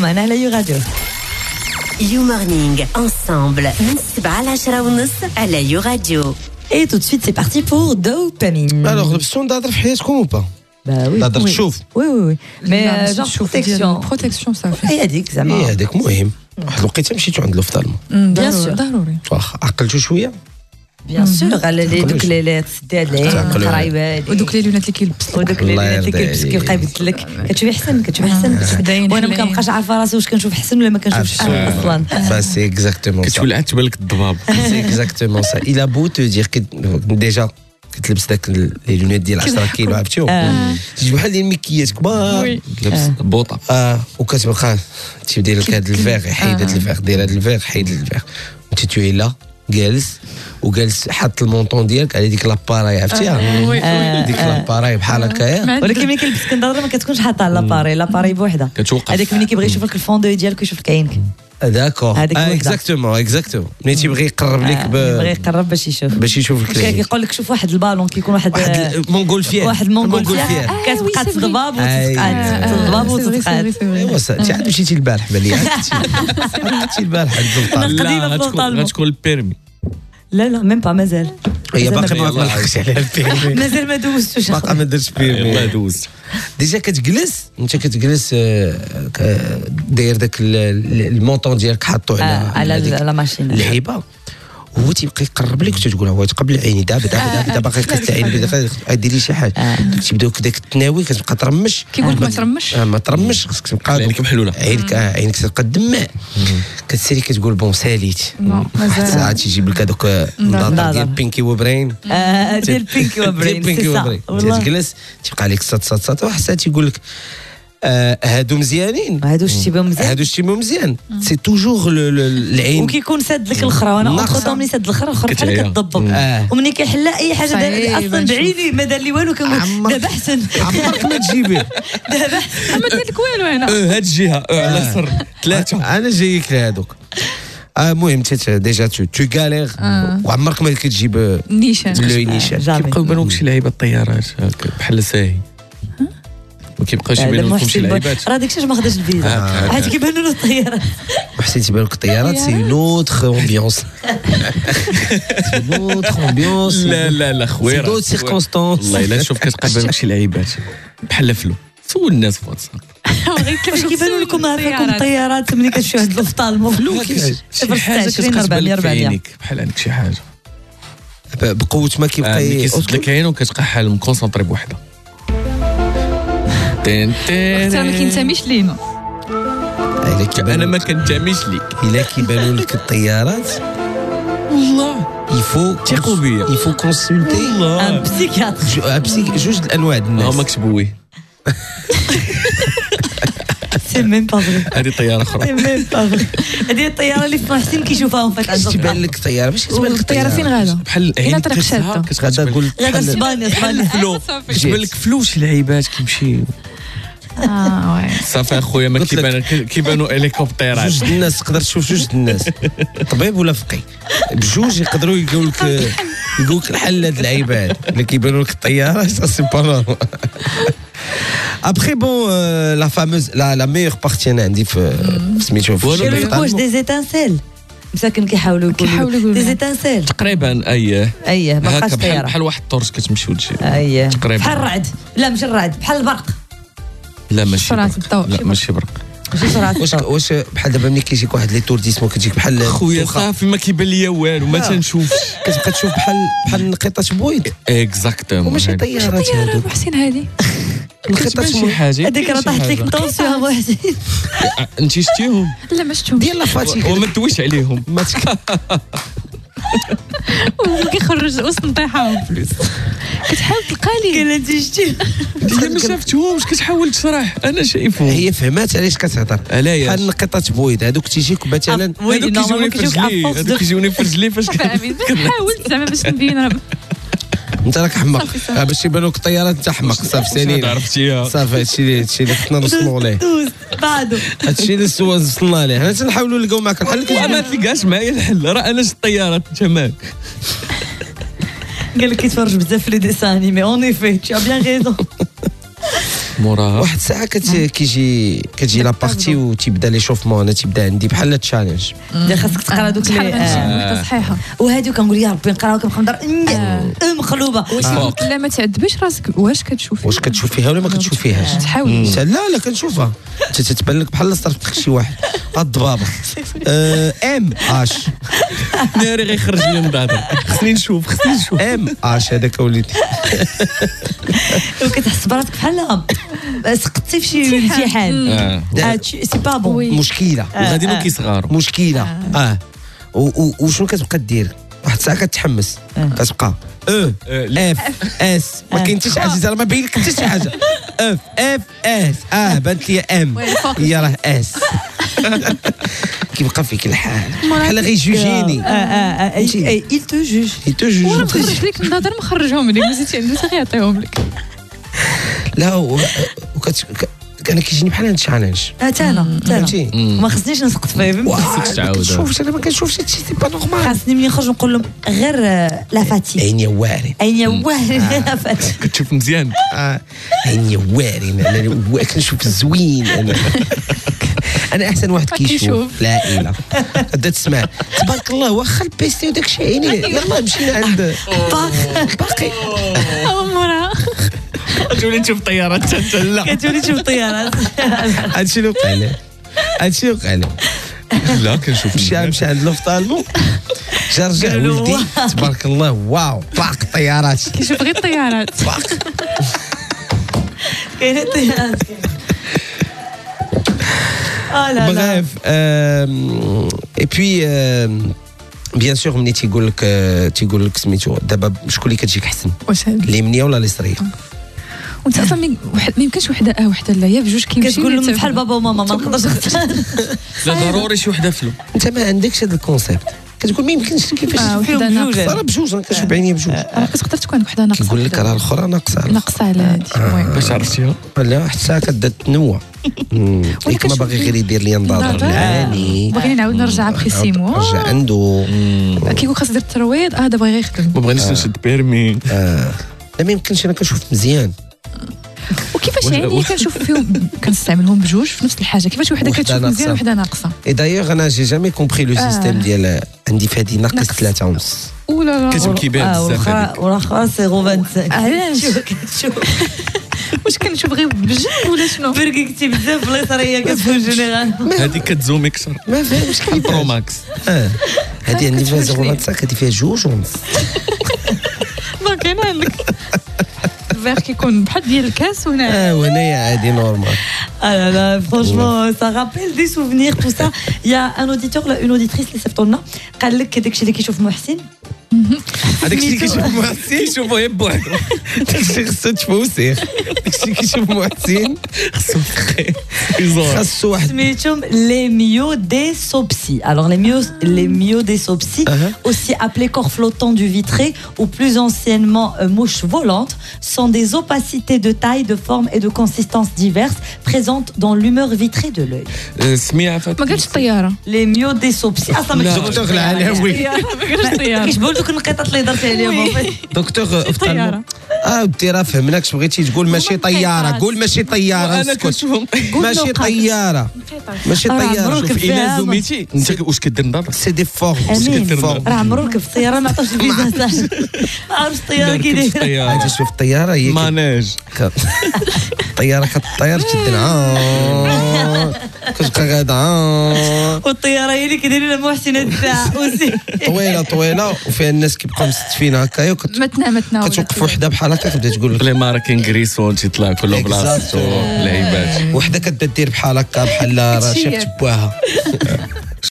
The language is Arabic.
معنا على يو راديو. يو مورنينغ ensemble من 7 ل 10 ونص على يو راديو. Et tout de suite, c'est parti pour dopamine. Alors, l'option d'adre في حياتكم ou pas? Bah oui. d'adre تشوف. Oui. Mais genre protection ça fait. Et هذيك زعما. إيه هذاك مهم. واحد الوقيته مشيتو عند الأوفطالمو. Bien sûr. ضروري. واخا عقلتو شوية. Bien sûr. على لي دوك لي تسدي هاد العين القرايبه. ودوك لي لونات اللي كيلبس. ودوك لي لونات اللي كيلبس كيبقى يبدل لك. كتشوفي احسن وانا ما كنبقاش عارفه راسي واش كنشوف احسن ولا ما كنشوفش اصلا. سي اكزاكتومون كتولي عاد تبان لك الضباب. سي اكزاكتومون سا. إلا بو تو دير ديجا كتلبس داك لي لونيت ديال 10 كيلو عرفتيهم تجي بحال ديال المكيات كبار لابس بوطه وكتبقى تبدي لك هذا الفيغ حيد هذا الفيغ دير هذا الفيغ حيد الفيغ وانت توي لا جالس حط المونطون ديالك على ديك لاباراي عرفتيها ديك لاباراي بحال هكايا ولكن ملي كيلبس كنظر ما كتكونش حاطه على لاباراي بوحدها هذاك ملي كيبغي يشوف لك الفوندو ديالك ويشوف لك عينك داكور اكزاكتومون ملي تيبغي يقرب لك يبغي يقرب باش يشوف لك كيقول لك شوف واحد البالون كيكون واحد مونغولفيير كتبقى تضباب وتتقاد ايوا انت عاد مشيتي البارح بالي عرفتي البارح غتكون البيرمي لا ميم با مازال هي باقي ما لحقتش عليها البيرمي مازال ما دوزتوش باقي ما درتش بيرمي والله دوز ديجا كتجلس داير داك المونطون ديالك حاطو على ماشين اللعيبه هو تيبقى يقرب لك وتقول هو تقبل عيني دابا باقي قصت عيني دير لي شي حاجه تبداو كداك التناوي كتبقى ترمش كيقول لك ما ترمش خصك تبقى عينك محلوله عينك تبقى تدمع كتسالي كتقول بون ساليت ساعات تيجيب لك هذوك النظاره ديال بينكي وبرين ديال بينكي وبرين تجلس تبقى عليك صات واحد الساعه تيقول لك هادو مزيانين هادو شتيبو مزيان سي توجور العين وكيكون ساد لك الاخرى وانا اخر ملي ساد الاخرى بحال كتضبب ومني كيحل اي حاجه اصلا بعيني ما دار لي والو كنقول دابا احسن عمرك ما تجيبيه دابا ما دار لك والو هنا هاد الجهه على السر ثلاثه انا جايك لهادوك المهم ديجا تو غالير وعمرك ما كتجيب نيشان كيبقاو يبانوك شي لعيبه الطيارات بحال ساهي ما كيبقاوش يبانوا لكم شي لعيبات راه داكشي ما خداش الفيزا عاد كيبانوا له الطيارات وحسين تيبان لك الطيارات سي نوتر امبيونس لا خويا دوت سيركونستانس والله الا شوف كتبقى يبان لك شي لعيبات بحال فلو سول الناس في واتساب واش كيبانوا لكم هكاكم الطيارات ملي كتشوهدوا في طالمو فلو كيفاش شي حاجه كتبان لك في عينيك بحال عندك شي حاجه بقوه ما كيبقى كيسد لك عينو وكتبقى حال مكونسونطري بوحده حتى ما كينتميش لينا انا ما كنتميش ليك الا كيبانوا لك الطيارات والله يفو تيقوا بيا يفو كونسلتي ان بسيكياتر جوج الانواع الناس ما كتبوي سي ميم با فري هذه طياره اخرى سي ميم با فري هذه الطياره اللي حسين كيشوفها فات عند تيبان لك الطياره باش كتبان لك الطياره فين غادا بحال هنا طريق شاده غادا نقول غادا اسبانيا فلو كتبان لك فلو شي لعيبات كيمشي وي صافي اخويا ما كيبانوا هليكوبتيرات جوج الناس تقدر تشوف جوج الناس طبيب ولا فقيه بجوج يقدروا يقول لك الحل هاد اللعيبات اللي كيبانوا لك الطيارات سي با نورمال ابخي بون لا فاموز لا ميور بارتي انا عندي في سميتو في واش دي زيتانسيل مساكن كيحاولوا يقولوا دي زيتانسيل تقريبا اييه ما بقاش طياره بحال واحد الطرش كتمشي وتجي تقريبا بحال الرعد لا ماشي الرعد بحال البرق لا ماشي سرعه الضوء لا ماشي برق ماشي سرعه الضوء واش بحال دابا ملي كيجيك واحد لي تورديسمون كتجيك بحال خويا صافي ما كيبان ليا والو ما تنشوفش كتبقى تشوف بحال نقيطه بويض اكزاكتومون وماشي طيارات هادو حسين هذه كتبان شي حاجه هذيك راه طاحت لك الطونسيون ابو حسين انت شتيهم لا ما شفتهمش ديال لافاتي وما تدويش عليهم وكيخرج وسط نطيحهم فلوس كتحاول تلقى لي قال انت شتي هي ما شافتهمش كتحاول تشرح انا شايفهم هي فهمات علاش كتهضر بحال نقيطه بويض هذوك تيجيك مثلا هذوك كيجوني في رجلي فاش حاولت زعما باش نبين انت راك حمق باش يبانوك الطيارات انت حمق صافي سالينا عرفتيها صافي هادشي اللي خصنا نوصلوا ليه بعدو هادشي اللي وصلنا ليه حنا تنحاولوا نلقاو معاك الحل ما تلقاش معايا الحل راه انا شفت الطيارات انت ماك قال لك كيتفرج بزاف في لي ديسان انيمي اون ايفي tu as bien raison موراها واحد الساعه كتجي لا بارتي وتيبدا لي شوفمون. انا تيبدا عندي بحال التشالنج دابا خاصك تقرا دوك وحده صحيحه. وهادو كنقول يا ربي نقراو كنبقى نضر مقلوبه. لا ما تعذبيش راسك. واش كتشوفيها ولا ما كتشوفيهاش؟ تحاول. لا كنشوفها. تتبان لك بحال صرفتك شي واحد الضبابه. ام اش ناري غيخرج لي من الهضره. خصني نشوف ام اش هذاك وليدي. وكتحس براسك بحال سقطتي في شي امتحان. سي با بون. مشكله وغاديين كيصغاروا. مشكله. وشنو كتبقى دير؟ واحد الساعه كتحمس كتبقى اف اس ما كاين حتى شي حاجه. راه ما باين لك حتى شي حاجه. اف اس بانت لي ام هي راه اس. كيبقى فيك الحال بحال غيجوجيني. il te juge. وانا مخرج لك النظر مخرجهم لك مزيتي عنده حتى يعطيهم لك. لا انا كيجيني بحال هاد التشالنج. انا ما خصنيش نسقط فيه. ما كنشوفش. انا ما كنشوفش هادشي سي با نورمال. خاصني ملي نخرج نقول لهم غير لا فاتي عيني واري لا فاتي. كتشوف مزيان. عيني واري انا كنشوف زوين. انا احسن واحد كيشوف. لا اله بدا تسمع تبارك الله. واخا البيستي وداك الشيء عيني. يلاه مشينا عند باقي مورا تولي تشوف طيارات. لا كتولي تشوف طيارات. هادشي اللي وقع له. لا كنشوف مشى عند لوفتالمو رجع ولدي تبارك الله. واو باق طيارات. كيشوف غير الطيارات. كاينه طيارات. لا bref et puis بيان سور ملي تيقول لك سميتو دابا شكون اللي كتجيك احسن؟ واش اليمنيه ولا اليسريه؟ وانت اصلا ما يمكنش وحده لا هي بجوج كيمشيو. كتقول لهم بحال بابا وماما ما نقدرش نختار. لا ضروري شي وحده فلو. انت ما عندكش هذا الكونسيبت. كتقول ما يمكنش كيفاش وحده بجوج. راه بجوج انا كنشوف بعينيا بجوج. كتقدر تكون وحده ناقصه. كيقول لك راه الاخرى ناقصه على هادي. باش عرفتيها؟ لا حتى ساعه كتبدا تنوع. ولكن ما باغي غير يدير لي نظاره العالي. بغينا نعاود نرجع بريسيمو. رجع عنده كيقول خاص دير الترويض. دابا غير يخدم. ما بغيناش نشد بيرمي. لا ما يمكنش. انا كنشوف مزيان. وكيفاش يعني كنشوف فيهم كنستعملهم بجوج في نفس الحاجه؟ كيفاش وحده كتشوف مزيان وحده ناقصه؟ اي دايوغ انا جي جامي كومبري لو سيستيم ديال عندي في هذه ناقص 3 ونص. ولا كتب كيبان بزاف. واخا 0.25. علاش كتشوف واش كنشوف غير بالجنب ولا شنو؟ بركي كتي بزاف في اليسريه كتكون جينيرال. هذه كتزوم اكثر. ما فهمتش كيفاش برو ماكس. هذه عندي فيها 0.5 هذه فيها 2 ونص. دونك كاين عندك الفيغ كيكون بحال ديال الكاس وهنا. وهنايا عادي نورمال. لا franchement ça rappelle des souvenirs tout ça. Il y a un auditeur là une auditrice اللي صيفطوا قال لك داكشي اللي كيشوف محسن. هذاك الشيء كيشوف محسن كيشوفو غير بوحدو. داك الشيء خصو تفوسيه. داك الشيء كيشوف محسن خصو واحد سميتهم les myodésopsies. Alors les myodésopsies aussi appelées corps flottants du vitré ou plus anciennement mouches volantes sont des opacités de taille, de forme et de consistance diverses présentes dans l'humeur vitrée de l'œil. سميها فات. ما قالش الطياره. Les myodésopsies. ما دكتور العلاوي. ما قالش الطياره. كيشبهوا دوك النقيطات اللي درتي عليهم. دكتور الطياره. ودي راه فهمناكش بغيتي تقول ماشي طياره. قول ماشي طياره. انا كنشوفهم ماشي طياره. ماشي طياره. شوف الا زوميتي انت واش كدير نظر؟ سي دي فورم. راه عمرو ركب في الطياره ما عطاش الفيزا تاعها. ما عرفتش الطياره كي دايره. انت شوف الطياره هي ماناج. الطياره كطير تدنا كتبقى قاعده. والطياره هي اللي كيديروا لها محسنات تاع طويله وفيها الناس كيبقاو مستفين هكايا متنا كتوقف وحده بحال هكا كتبدا تقول لك لي مارا كينغريسون تيطلع كل بلاصتو لعيبات. وحده كتبدا دير بحال هكا بحال راه شافت بواها.